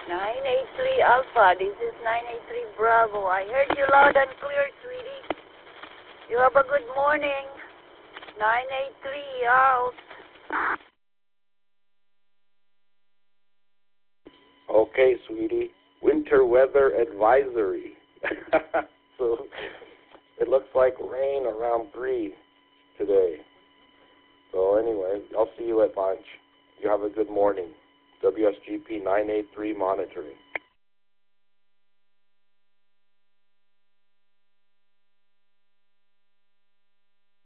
983 Alpha, this is 983 Bravo. I heard you loud and clear, sweetie. You have a good morning. 983 out. Okay, sweetie. Winter weather advisory. So it looks like rain around 3 today. So anyway, I'll see you at lunch. You have a good morning. WSGP 983 monitoring.